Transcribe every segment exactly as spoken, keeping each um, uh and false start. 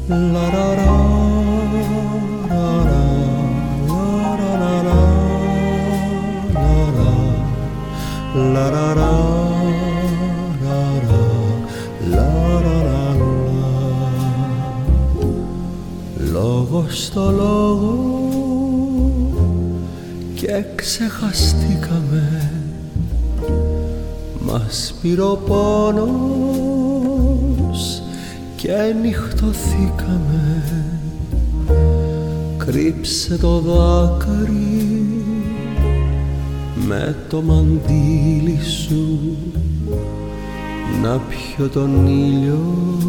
Λόγο στο λόγο και ξεχαστήκαμε, μας πήρε ο πόνος και νυχτωθήκαμε. Κρύψε το δάκαρυ με το μαντίλι σου, να πιω τον ήλιο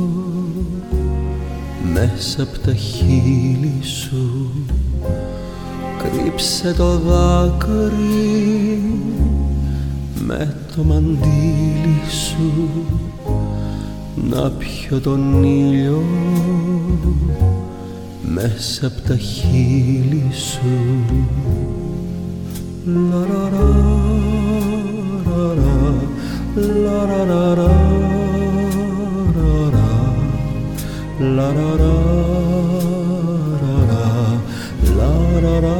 μέσα απ' τα χείλη σου. Κρύψε το δάκαρυ με το μαντίλι σου, να πιω τον ήλιο μέσα απ' τα χείλη σου. Λαραρα, λαραρα, λαραρα, λαραρα.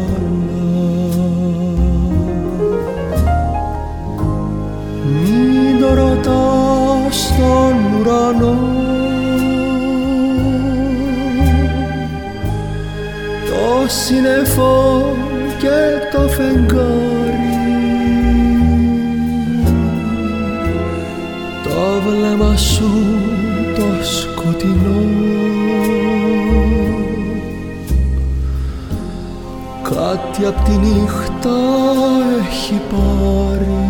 Μην το ρωτάς στον ουρανό, το σύννεφο και το φεγγάρι, το βλέμμα σου το σκοτεινό, κάτι απ' τη νύχτα έχει πάρει.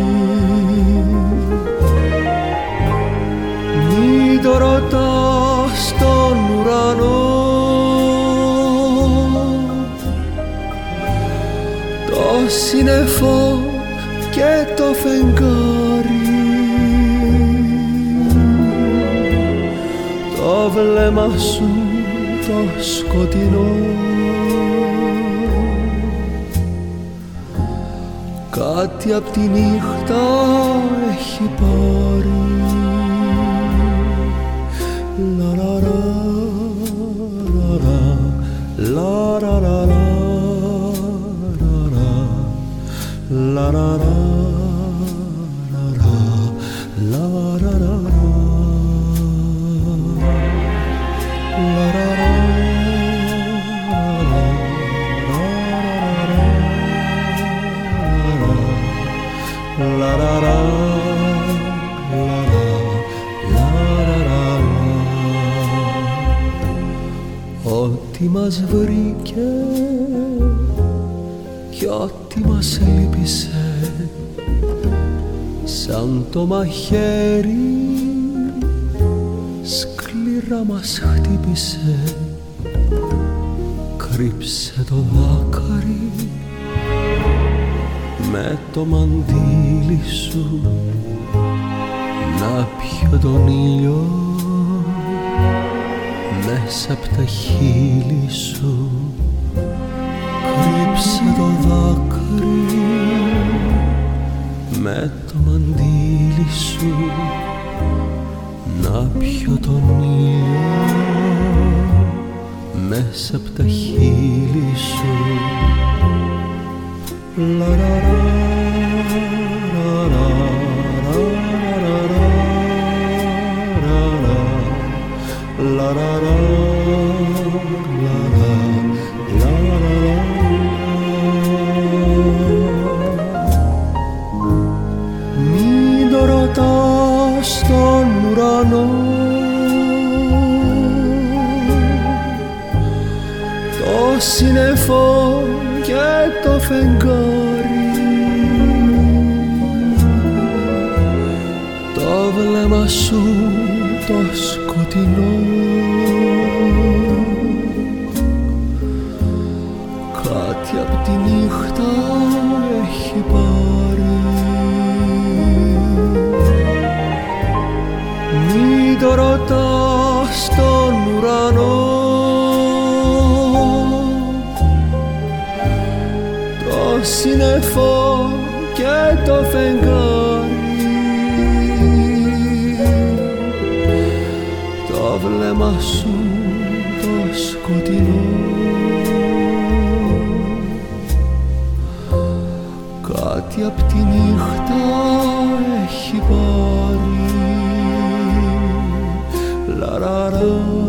Μην το ρωτάς τον ουρανό, το σύννεφο και το φεγγάρι, το βλέμμα σου το σκοτεινό, κάτι απ' τη νύχτα έχει πάρει. Λαραρα, λαραρα, λαραρα, λαραρα, ό,τι μας βρήκε κι ό,τι μας λύπησε, σαν το μαχαίρι σκληρά μας χτύπησε. Κρύψε το δάκαρυ με το μαντίλι σου, να πιω τον ήλιο μέσα απ' τα χείλη σου. Κρύψε το δάκρυ με το μαντίλι σου, να πιω τον ήλιο μέσα απ' τα χείλη σου. Λαραρα, λαραρα, μην το ρωτάς στον ουρανό, το σύννεφο και το φεγγάρι, το βλέμμα σου το σκοτεινό, κάτι απ' τη νύχτα έχει πάρει. Μην το ρωτάς τον ουρανό, το σύννεφο και το φεγγάρι, το βλέμμα σου στο σκοτεινό. Κάτι απ' τη νύχτα έχει πάρει, λαραρα.